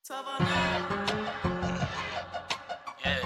Yeah.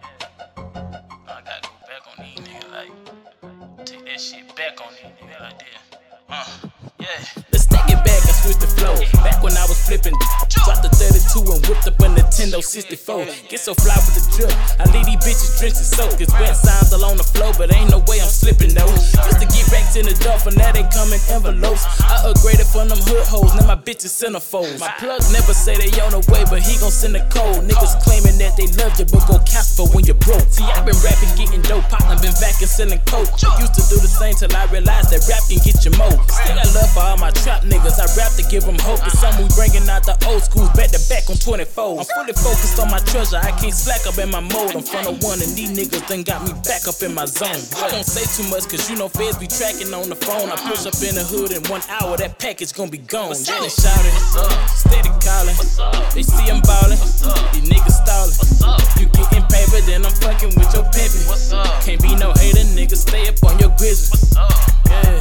I gotta go back on these niggas, like, take that shit back on these niggas like that. Yeah. Let's take it back and switch the flow. Back when I was flipping, dropped the 32 and whipped up a Nintendo 64. Get so fly with the drip, I leave these bitches drenched and soaked. It's wet signs all on the floor, but ain't no way I'm slipping though. Used to get racks in the duffel, now they come in envelopes. I upgraded from them hood hoes, now my bitches centerfolds. My plug never say they on the way, but he gon' send a code. Niggas claiming that they love you, but go Casper when you're broke. See, I been rapping, getting dope, partner been vacuum, selling coke. Used to do the same till I realized that rap can get you more. Still got love for all my trap niggas, I rap to give them hope. It's something we bringing out the old schools back to back on 24. I'm fully focused on my treasure, I can't slack up in my mode. I'm front of one and these niggas done got me back up in my zone. I don't say too much cause you know feds be tracking on the phone. I push up in the hood in 1 hour, that package gon' be gone. Yeah, they shouting, steady calling, they see I'm ballin', these niggas stallin'. You getting paper, then I'm fucking with your pimpin'. Can't be no hater, nigga, stay up on your grizzly. Yeah,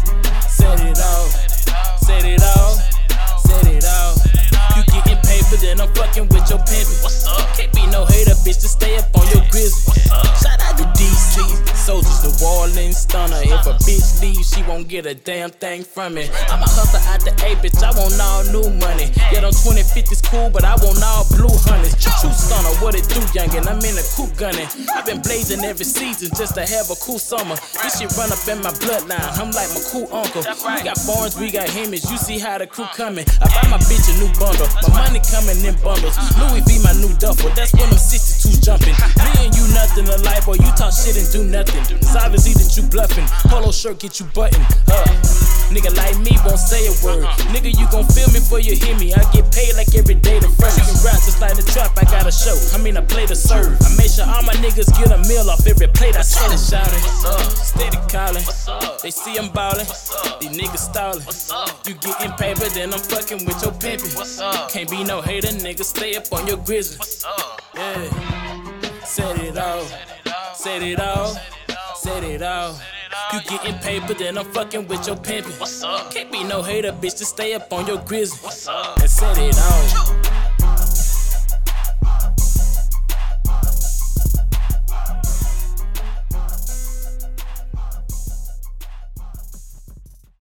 set it off, set it off, set it off. You getting paper, then I'm fucking with your pimpin'. Can't be no hater, bitch, just stay up on your grizzly. Shout out to DC, soldiers, New Orleans stunner. If a bitch leaves, she won't get a damn thing from it. I'm a hustler out the A, bitch, I want all new money. Yeah, them 2050's cool, but I want all blue honeys. True stunner, what it do, youngin'? I'm in a coupe gunning. I've been blazing every season just to have a cool summer. This shit run up in my bloodline, I'm like my cool uncle. We got foreigns, we got Hemish, you see how the crew coming. I buy my bitch a new bundle, my money coming in bundles. Louis V my new duffel, that's when them 62's jumping. Me and you nothing alike, boy, you talk shit and do nothing. It's obviously that you bluffing, polo shirt get you button. Nigga like me won't say a word. Nigga, you gon' feel me before you hear me. I get paid like every day the first. Chicken rap just like the trap, I got a show. I mean, I play to serve. I make sure all my niggas get a meal off every plate I serve. Shouting, steady calling. They see I'm ballin', these niggas stallin'. You getting paper, then I'm fucking with your pimpin'. Can't be no hater, nigga, stay up on your grizzly. Yeah, set it off, set it off, set it off. You getting paper, then I'm fucking with your pimpin'. Can't be no hater, bitch, just stay up on your grizzly and set it off.